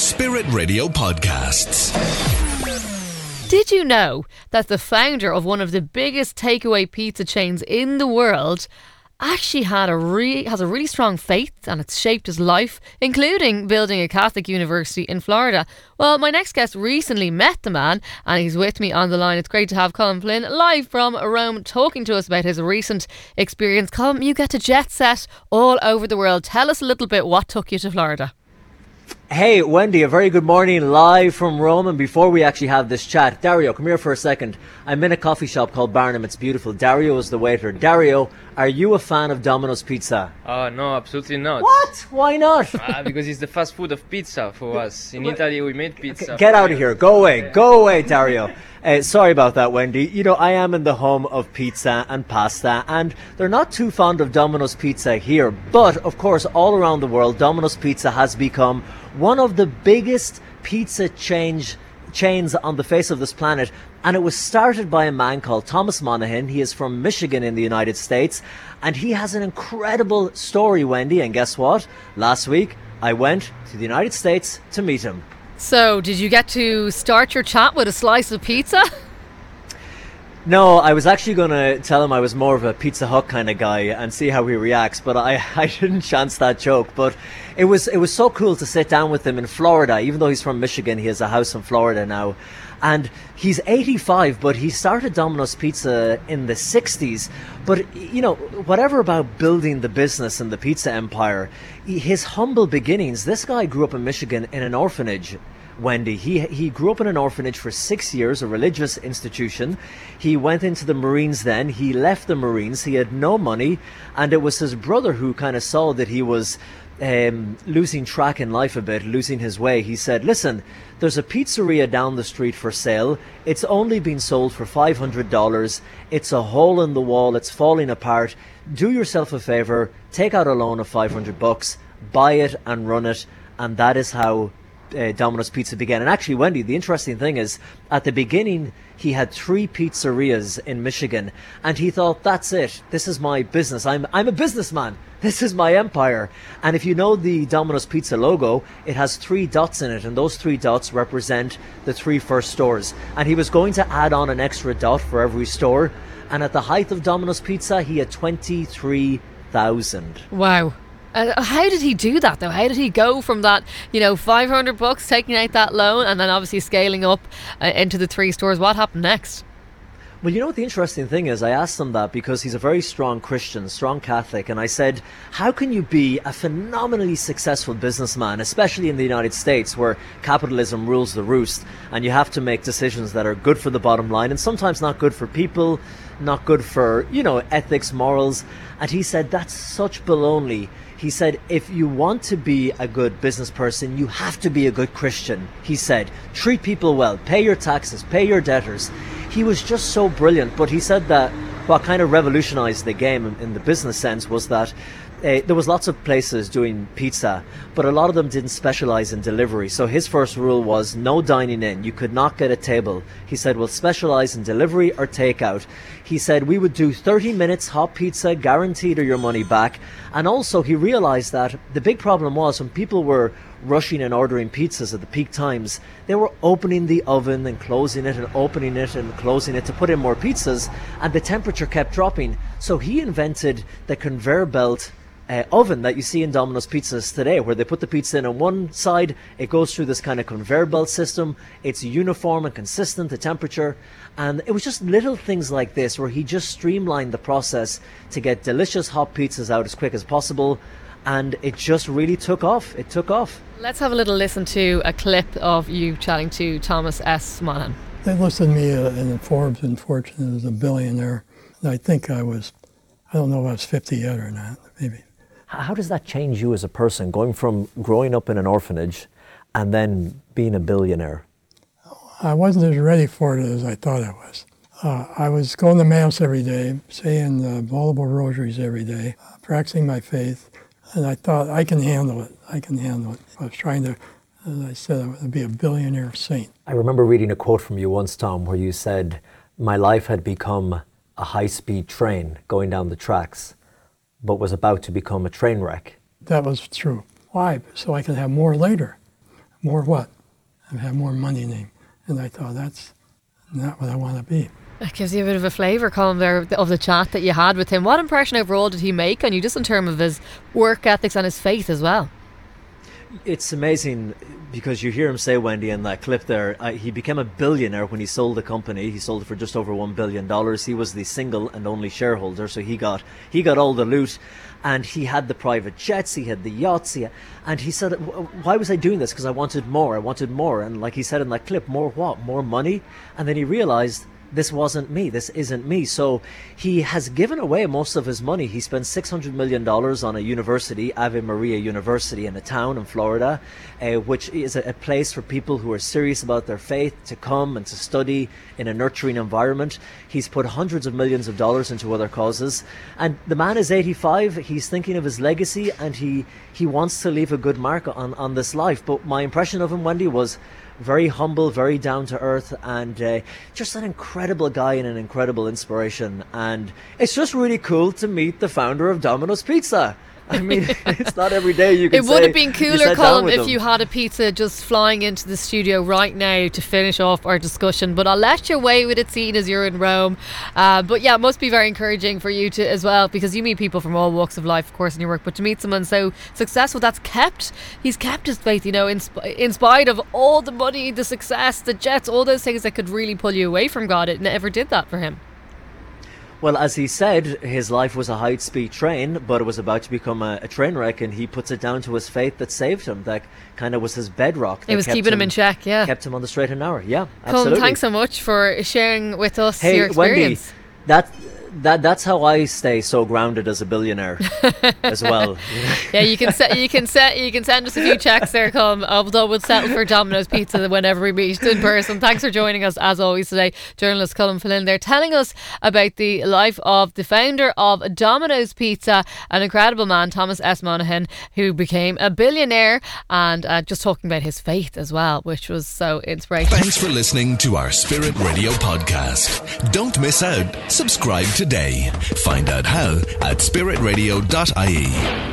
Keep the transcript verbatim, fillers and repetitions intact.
Spirit Radio Podcasts. Did you know that the founder of one of the biggest takeaway pizza chains in the world actually had a re- has a really strong faith, and it's shaped his life, including building a Catholic university in Florida? Well, my next guest recently met the man, and he's with me on the line. It's great to have Colin Flynn live from Rome talking to us about his recent experience. Colin, you get to jet set all over the world. Tell us a little bit what took you to Florida. Hey, Wendy, a very good morning live from Rome. And before we actually have this chat, Dario, come here for a second. I'm in a coffee shop called Barnum. It's beautiful. Dario is the waiter. Dario, are you a fan of Domino's Pizza? Oh, no, absolutely not. What? Why not? uh, because it's the fast food of pizza for us. In Italy, we made pizza. Get out of here. Go away. Go away, Dario. Uh, sorry about that, Wendy. You know, I am in the home of pizza and pasta, and they're not too fond of Domino's Pizza here. But, of course, all around the world, Domino's Pizza has become one of the biggest pizza change, chains on the face of this planet. And it was started by a man called Thomas Monaghan. He is from Michigan in the United States. And he has an incredible story, Wendy. And guess what? Last week, I went to the United States to meet him. So, did you get to start your chat with a slice of pizza? No, I was actually going to tell him I was more of a Pizza Hut kind of guy and see how he reacts, but I, I didn't chance that joke. But it was it was so cool to sit down with him in Florida. Even though he's from Michigan, he has a house in Florida now. And he's eighty-five, but he started Domino's Pizza in the sixties. But, you know, whatever about building the business and the pizza empire, his humble beginnings, this guy grew up in Michigan in an orphanage. Wendy, he he grew up in an orphanage for six years, a religious institution. He went into the Marines then. He left the Marines. He had no money. And it was his brother who kind of saw that he was um, losing track in life a bit, losing his way. He said, listen, there's a pizzeria down the street for sale. It's only been sold for five hundred dollars. It's a hole in the wall. It's falling apart. Do yourself a favor. Take out a loan of five hundred bucks. Buy it and run it. And that is how Uh, Domino's Pizza began. And actually, Wendy, the interesting thing is, at the beginning, he had three pizzerias in Michigan, and he thought, that's it. This is my business. I'm I'm a businessman. This is my empire. And if you know the Domino's Pizza logo, it has three dots in it, and those three dots represent the three first stores. And he was going to add on an extra dot for every store. And at the height of Domino's Pizza, he had twenty-three thousand. Wow. Uh, how did he do that, though? How did he go from that, you know, five hundred bucks, taking out that loan, and then obviously scaling up uh, into the three stores? What happened next? Well, you know what the interesting thing is? I asked him that because he's a very strong Christian, strong Catholic, and I said, how can you be a phenomenally successful businessman, especially in the United States where capitalism rules the roost, and you have to make decisions that are good for the bottom line and sometimes not good for people, not good for, you know, ethics, morals. And he said, that's such baloney. He said, if you want to be a good business person, you have to be a good Christian. He said, treat people well, pay your taxes, pay your debtors. He was just so brilliant. But he said that what kind of revolutionized the game in, in the business sense was that Uh, there was lots of places doing pizza, but a lot of them didn't specialize in delivery. So his first rule was no dining in. You could not get a table. He said, we'll specialize in delivery or takeout. He said, we would do thirty minutes hot pizza, guaranteed or your money back. And also he realized that the big problem was when people were rushing and ordering pizzas at the peak times, they were opening the oven and closing it and opening it and closing it to put in more pizzas, and the temperature kept dropping. So he invented the conveyor belt Uh, oven that you see in Domino's Pizzas today, where they put the pizza in on one side, it goes through this kind of conveyor belt system. It's uniform and consistent, the temperature. And it was just little things like this where he just streamlined the process to get delicious hot pizzas out as quick as possible. And it just really took off. It took off. Let's have a little listen to a clip of you chatting to Thomas S. Monaghan. They listed me uh, in Forbes and Fortune as a billionaire. And I think I was, I don't know if I was fifty yet or not, maybe. How does that change you as a person, going from growing up in an orphanage and then being a billionaire? I wasn't as ready for it as I thought I was. Uh, I was going to Mass every day, saying uh, multiple rosaries every day, uh, practicing my faith, and I thought, I can handle it, I can handle it. I was trying to, as I said, I would be a billionaire saint. I remember reading a quote from you once, Tom, where you said, my life had become a high-speed train going down the tracks, but was about to become a train wreck. That was true. Why? So I could have more later. more what? And have more money name. And I thought, that's not what I want to be. It gives you a bit of a flavour, Colm, there of the chat that you had with him. What impression overall did he make on you, just in terms of his work ethics and his faith as well? It's amazing because you hear him say, Wendy, in that clip there, uh, he became a billionaire when he sold the company. He sold it for just over one billion dollars. He was the single and only shareholder, so he got he got all the loot. And he had the private jets, he had the yachts, he, and he said, why was I doing this? Because I wanted more, I wanted more. And like he said in that clip, more what? More money? And then he realised, this wasn't me, this isn't me. So he has given away most of his money. He spent six hundred million dollars on a university, Ave Maria University, in a town in Florida, uh, which is a, a place for people who are serious about their faith to come and to study in a nurturing environment. He's put hundreds of millions of dollars into other causes. And the man is eighty-five, he's thinking of his legacy, and he, he wants to leave a good mark on, on this life. But my impression of him, Wendy, was very humble, very down to earth, and uh, just an incredible guy and an incredible inspiration. And it's just really cool to meet the founder of Domino's Pizza. I mean, it's not every day you can It would say have been you cooler, sat down Colm, with if them. you had a pizza just flying into the studio right now to finish off our discussion. But I'll let you away with it, seeing as you're in Rome. Uh, but yeah, it must be very encouraging for you to as well, because you meet people from all walks of life, of course, in your work. But to meet someone so successful that's kept, he's kept his faith, you know, in, sp- in spite of all the money, the success, the jets, all those things that could really pull you away from God. It never did that for him. Well, as he said, his life was a high-speed train, but it was about to become a, a train wreck, and he puts it down to his faith that saved him. That kind of was his bedrock. It was keeping him, him in check, yeah. Kept him on the straight and narrow, yeah, Colm, absolutely. thanks so much for sharing with us hey, your experience. Wendy, that, that, that's how I stay so grounded as a billionaire as well. Yeah, you can se- you can se- you can send us a few checks there, Colm. Although we'll settle for Domino's Pizza whenever we meet in person. Thanks for joining us as always today, journalist Colm Flynn there, telling us about the life of the founder of Domino's Pizza, an incredible man, Thomas S. Monaghan, who became a billionaire, and uh, just talking about his faith as well, which was so inspirational. Thanks for listening to our Spirit Radio podcast. Don't miss out. Subscribe today. Find out how at spirit radio dot I E.